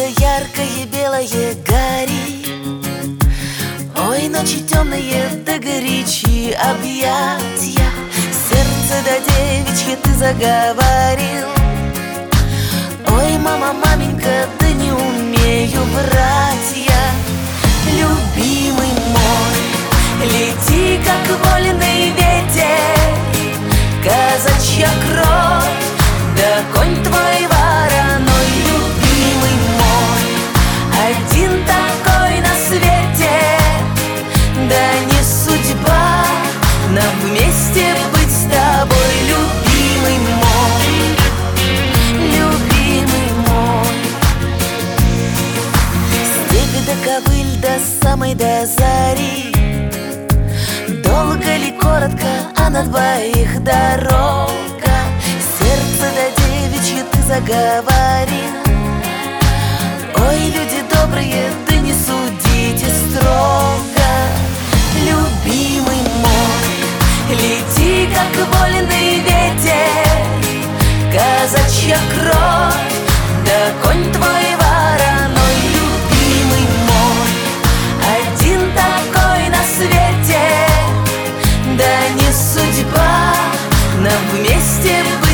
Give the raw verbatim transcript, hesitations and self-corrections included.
яркое белое горит. Ой, ночи темные, да горячие объятья. Сердце да девичье ты заговорил. Ой, мама, маменька, да не умею врать я. Любимый мой, лети, как вольный ветер, казачья кровь, да конь твой вороной. Любимый мой, один такой на свете, да не судьба нам вместе быть с тобой. Любимый мой, любимый мой. Степь до ковыль до самой до зари, долго ли, коротко, а на двоих дорога. Сердце да девичье ты заговорил. Ой, люди добрые, да не судите строго. Любимый мой, лети, как вольный ветер, казачья кровь, да конь твой вороной. Любимый мой, один такой на свете, да не судьба нам вместе быть.